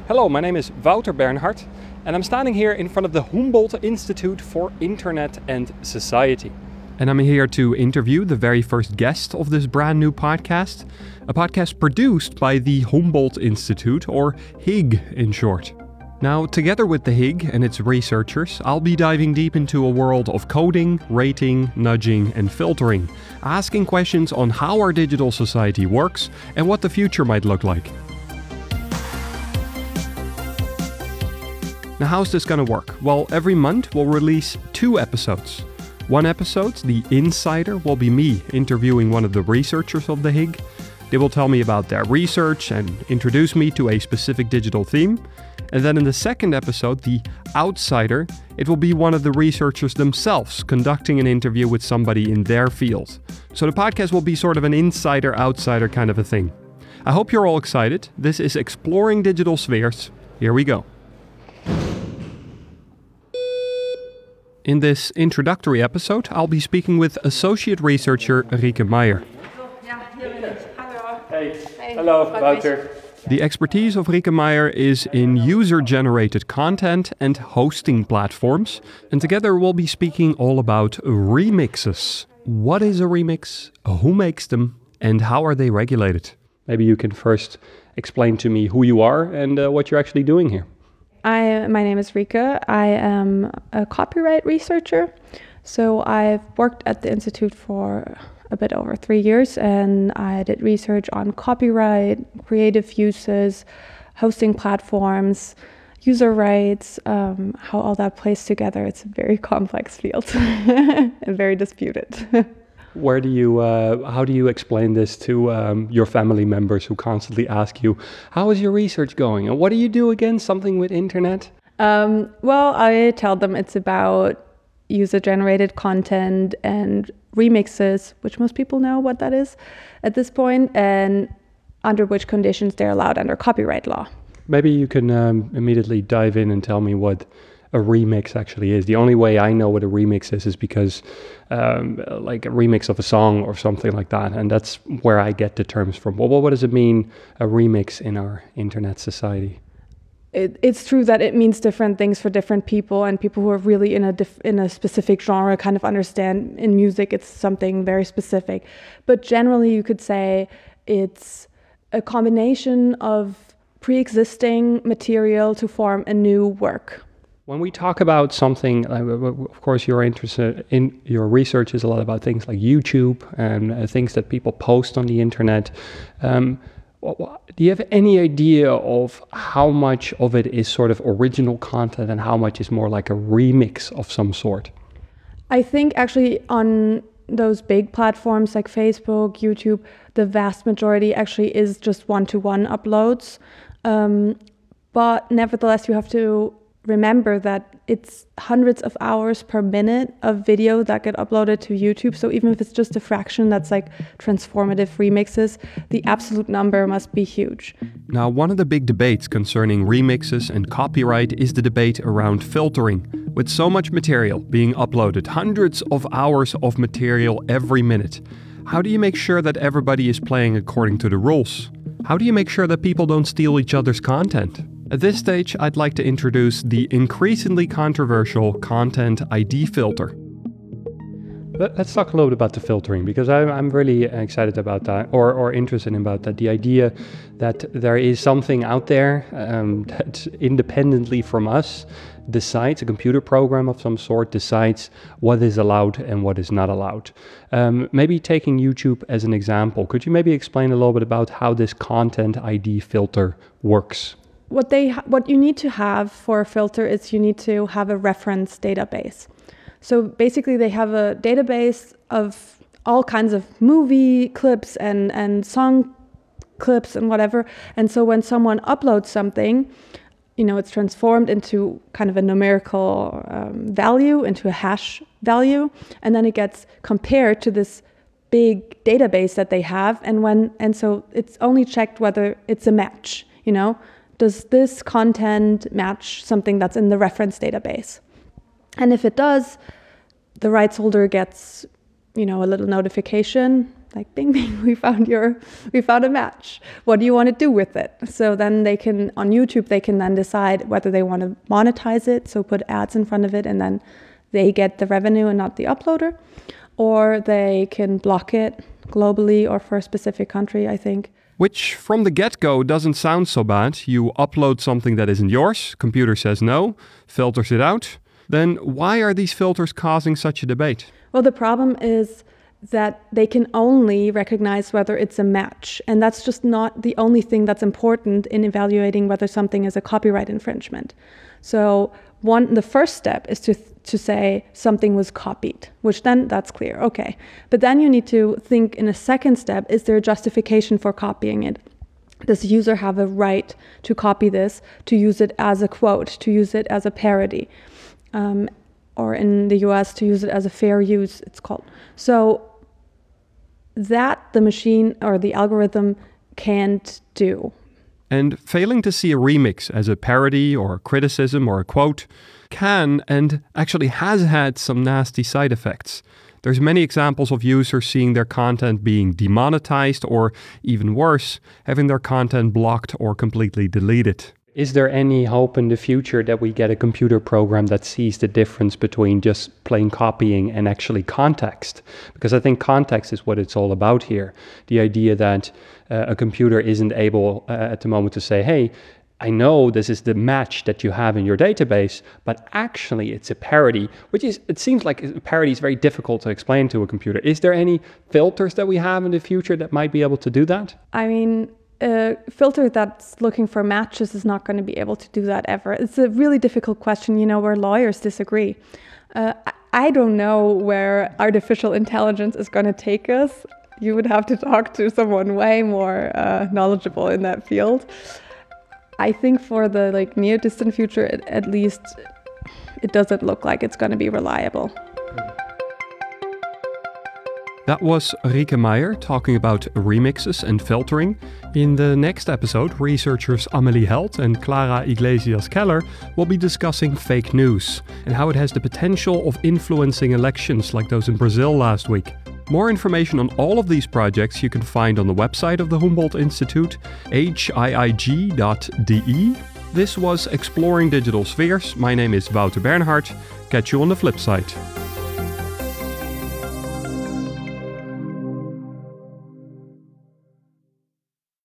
Hello, my name is Wouter Bernhard and I'm standing here in front of the Humboldt Institute for Internet and Society. And I'm here to interview the very first guest of this brand new podcast, a podcast produced by the Humboldt Institute, or HIG in short. Now, together with the HIG and its researchers, I'll be diving deep into a world of coding, rating, nudging, and filtering, asking questions on how our digital society works and what the future might look like. Now, how's this gonna work? Well, every month we'll release 2 episodes. One episode, The Insider, will be me interviewing one of the researchers of the HIG. They will tell me about their research and introduce me to a specific digital theme. And then in the second episode, The Outsider, it will be one of the researchers themselves conducting an interview with somebody in their field. So the podcast will be sort of an insider-outsider kind of a thing. I hope you're all excited. This is Exploring Digital Spheres. Here we go. In this introductory episode, I'll be speaking with Associate Researcher Rieke Meijer. Hey, hello, Wouter. The expertise of Rieke Meijer is in user-generated content and hosting platforms, and together we'll be speaking all about remixes. What is a remix? Who makes them? And how are they regulated? Maybe you can first explain to me who you are and what you're actually doing here. My name is Rieke. I am a copyright researcher. So I've worked at the Institute for a bit over 3 years, and I did research on copyright, creative uses, hosting platforms, user rights, how all that plays together. It's a very complex field and very disputed. How do you explain this to your family members who constantly ask you, how is your research going? And what do you do again? Something with internet? Well, I tell them it's about user-generated content and remixes, which most people know what that is at this point, and under which conditions they're allowed under copyright law. Maybe you can immediately dive in and tell me what a remix actually is. The only way I know what a remix is because like a remix of a song or something like that, and that's where I get the terms from. Well, what does it mean, a remix in our internet society? It's true that it means different things for different people, and people who are really in a specific genre kind of understand in music it's something very specific. But generally you could say it's a combination of pre-existing material to form a new work. When we talk about something, of course you're interested in, your research is a lot about things like YouTube and things that people post on the internet. Do you have any idea of how much of it is sort of original content and how much is more like a remix of some sort? I think actually on those big platforms like Facebook, YouTube, the vast majority actually is just one-to-one uploads. But nevertheless, you have to remember that it's hundreds of hours per minute of video that get uploaded to YouTube. So even if it's just a fraction that's like transformative remixes, the absolute number must be huge. Now, one of the big debates concerning remixes and copyright is the debate around filtering. With so much material being uploaded, hundreds of hours of material every minute, how do you make sure that everybody is playing according to the rules? How do you make sure that people don't steal each other's content? At this stage, I'd like to introduce the increasingly controversial Content ID filter. Let's talk a little bit about the filtering, because I'm really excited about that, or interested about that. The idea that there is something out there that independently from us decides, a computer program of some sort decides what is allowed and what is not allowed. Maybe taking YouTube as an example, could you maybe explain a little bit about how this Content ID filter works? What you need to have for a filter is you need to have a reference database. So basically they have a database of all kinds of movie clips and song clips and whatever. And so when someone uploads something, it's transformed into kind of a numerical value, into a hash value, and then it gets compared to this big database that they have. And so it's only checked whether it's a match, Does this content match something that's in the reference database? And if it does, the rights holder gets, a little notification like bing bing, we found a match. What do you want to do with it? So then they can, on YouTube, they can then decide whether they want to monetize it, so put ads in front of it, and then they get the revenue and not the uploader, or they can block it globally or for a specific country, I think. Which from the get-go doesn't sound so bad. You upload something that isn't yours, computer says no, filters it out. Then why are these filters causing such a debate? Well, the problem is that they can only recognize whether it's a match. And that's just not the only thing that's important in evaluating whether something is a copyright infringement. So the first step is to say something was copied, which then that's clear, okay. But then you need to think in a second step, is there a justification for copying it? Does the user have a right to copy this, to use it as a quote, to use it as a parody? Or in the US, to use it as a fair use, it's called. So that the machine or the algorithm can't do. And failing to see a remix as a parody or a criticism or a quote can and actually has had some nasty side effects. There's many examples of users seeing their content being demonetized or, even worse, having their content blocked or completely deleted. Is there any hope in the future that we get a computer program that sees the difference between just plain copying and actually context? Because I think context is what it's all about here. The idea that a computer isn't able at the moment to say, hey, I know this is the match that you have in your database, but actually it's a parody, it seems like a parody is very difficult to explain to a computer. Is there any filters that we have in the future that might be able to do that? I mean, a filter that's looking for matches is not going to be able to do that ever. It's a really difficult question, where lawyers disagree. I don't know where artificial intelligence is going to take us. You would have to talk to someone way more knowledgeable in that field. I think for the near distant future, at least, it doesn't look like it's going to be reliable. That was Rieke Meijer talking about remixes and filtering. In the next episode, researchers Amelie Held and Clara Iglesias Keller will be discussing fake news and how it has the potential of influencing elections like those in Brazil last week. More information on all of these projects you can find on the website of the Humboldt Institute, hiig.de. This was Exploring Digital Spheres. My name is Wouter Bernhard. Catch you on the flip side.